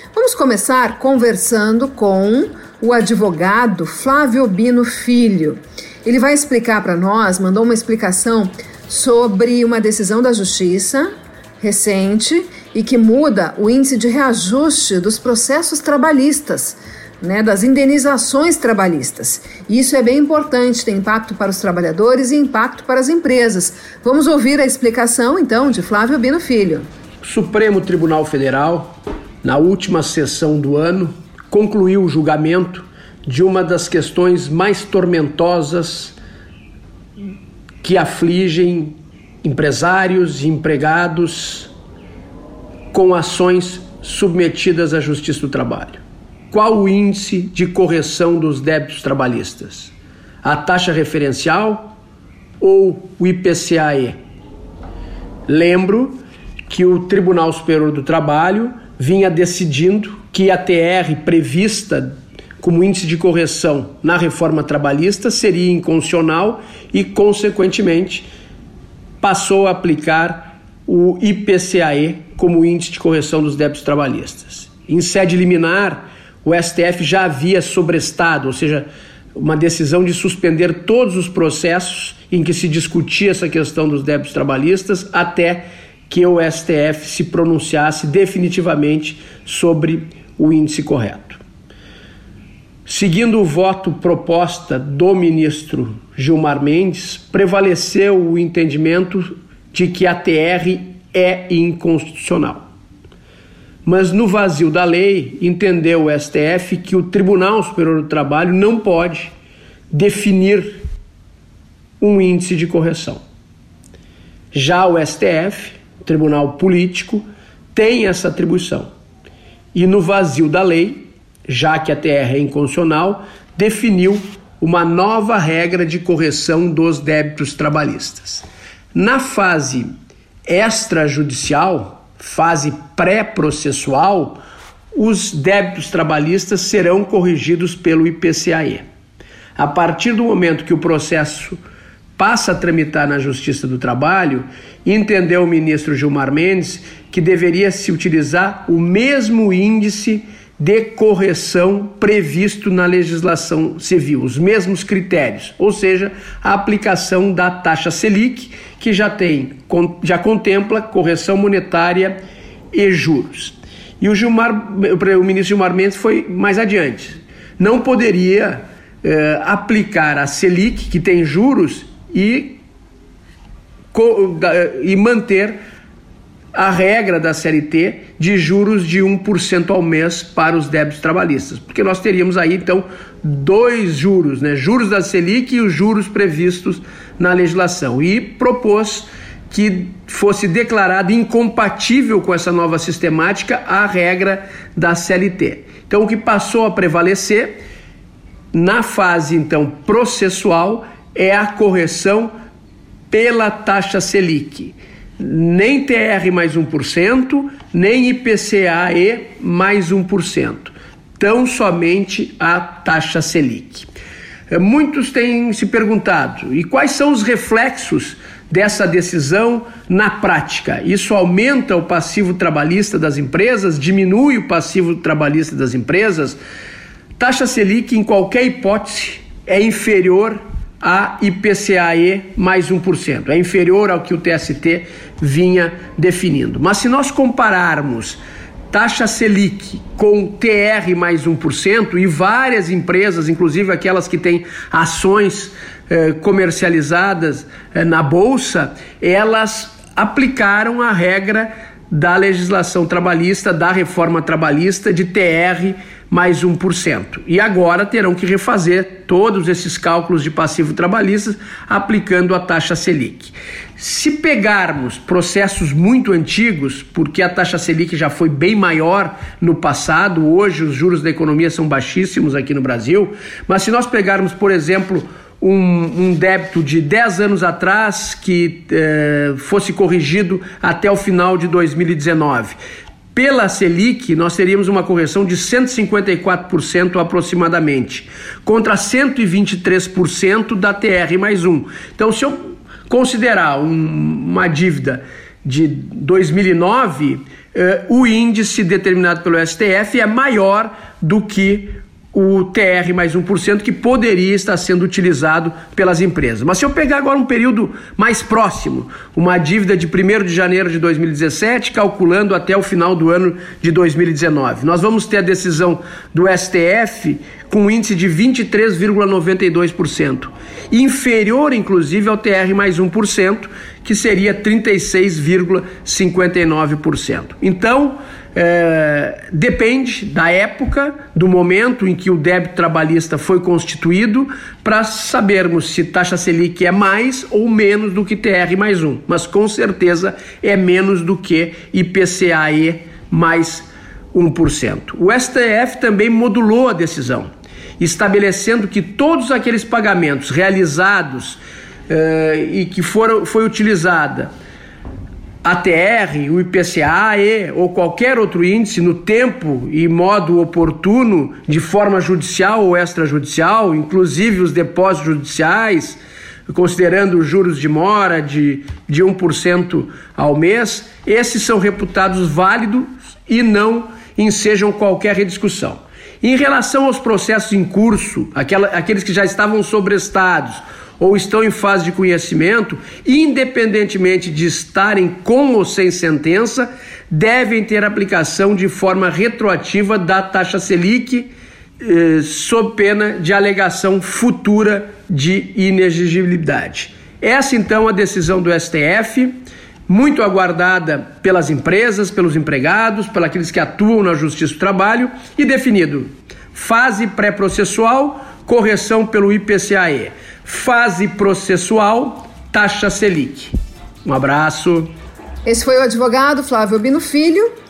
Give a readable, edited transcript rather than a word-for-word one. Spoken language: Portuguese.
Vamos começar conversando com o advogado Flávio Bino Filho. Ele vai explicar para nós, mandou uma explicação sobre uma decisão da Justiça recente e que muda o índice de reajuste dos processos trabalhistas, das indenizações trabalhistas. Isso é bem importante, tem impacto para os trabalhadores e impacto para as empresas. Vamos ouvir a explicação, então, de Flávio Bino Filho. O Supremo Tribunal Federal, na última sessão do ano, concluiu o julgamento de uma das questões mais tormentosas que afligem empresários e empregados com ações submetidas à Justiça do Trabalho. Qual o índice de correção dos débitos trabalhistas? A taxa referencial ou o IPCA-E? Lembro que o Tribunal Superior do Trabalho vinha decidindo que a TR prevista como índice de correção na reforma trabalhista seria inconstitucional e, consequentemente, passou a aplicar o IPCA-E como índice de correção dos débitos trabalhistas. Em sede liminar, o STF já havia sobrestado, ou seja, uma decisão de suspender todos os processos em que se discutia essa questão dos débitos trabalhistas até que o STF se pronunciasse definitivamente sobre o índice correto. Seguindo o voto proposta do ministro Gilmar Mendes, prevaleceu o entendimento de que a TR é inconstitucional. Mas no vazio da lei, entendeu o STF que o Tribunal Superior do Trabalho não pode definir um índice de correção. Já o STF, Tribunal Político, tem essa atribuição. E no vazio da lei, já que a TR é inconstitucional, definiu uma nova regra de correção dos débitos trabalhistas. Na fase extrajudicial, fase pré-processual, os débitos trabalhistas serão corrigidos pelo IPCA-E. A partir do momento que o processo passa a tramitar na Justiça do Trabalho, entendeu o ministro Gilmar Mendes que deveria se utilizar o mesmo índice de correção previsto na legislação civil, os mesmos critérios, ou seja, a aplicação da taxa Selic, que já contempla correção monetária e juros. E o ministro Gilmar Mendes foi mais adiante. Não poderia aplicar a Selic, que tem juros, e manter a regra da CLT de juros de 1% ao mês para os débitos trabalhistas, porque nós teríamos aí então dois juros, juros da Selic e os juros previstos na legislação, e propôs que fosse declarado incompatível com essa nova sistemática a regra da CLT. Então o que passou a prevalecer na fase então processual é a correção pela taxa Selic. Nem TR mais 1%, nem IPCA-E mais 1%. Tão somente a taxa Selic. Muitos têm se perguntado, e quais são os reflexos dessa decisão na prática? Isso aumenta o passivo trabalhista das empresas? Diminui o passivo trabalhista das empresas? Taxa Selic, em qualquer hipótese, é inferior a IPCA-E mais 1%. É inferior ao que o TST vinha definindo. Mas se nós compararmos taxa Selic com TR mais 1%, e várias empresas, inclusive aquelas que têm ações comercializadas na Bolsa, elas aplicaram a regra da legislação trabalhista, da reforma trabalhista de TR mais 1%. E agora terão que refazer todos esses cálculos de passivo trabalhistas aplicando a taxa Selic. Se pegarmos processos muito antigos, porque a taxa Selic já foi bem maior no passado, hoje os juros da economia são baixíssimos aqui no Brasil, mas se nós pegarmos, por exemplo, um débito de 10 anos atrás que fosse corrigido até o final de 2019, pela Selic, nós teríamos uma correção de 154% aproximadamente, contra 123% da TR mais 1. Então, se eu considerar uma dívida de 2009, o índice determinado pelo STF é maior do que o TR mais 1%, que poderia estar sendo utilizado pelas empresas. Mas se eu pegar agora um período mais próximo, uma dívida de 1º de janeiro de 2017, calculando até o final do ano de 2019, nós vamos ter a decisão do STF com um índice de 23,92%, inferior inclusive ao TR mais 1%, que seria 36,59%. Então, depende da época, do momento em que o débito trabalhista foi constituído, para sabermos se taxa Selic é mais ou menos do que TR mais 1, mas com certeza é menos do que IPCA-E mais 1%. O STF também modulou a decisão, estabelecendo que todos aqueles pagamentos realizados e que foi utilizada a TR, o IPCA-E ou qualquer outro índice no tempo e modo oportuno, de forma judicial ou extrajudicial, inclusive os depósitos judiciais, considerando os juros de mora de 1% ao mês, esses são reputados válidos e não ensejam qualquer rediscussão. Em relação aos processos em curso, aqueles que já estavam sobrestados ou estão em fase de conhecimento, independentemente de estarem com ou sem sentença, devem ter aplicação de forma retroativa da taxa Selic, sob pena de alegação futura de inexigibilidade. Essa, então, a decisão do STF, muito aguardada pelas empresas, pelos empregados, pelos aqueles que atuam na Justiça do Trabalho, e definido: fase pré-processual, correção pelo IPCA-E. Fase processual, taxa Selic. Um abraço. Esse foi o advogado Flávio Albino Filho.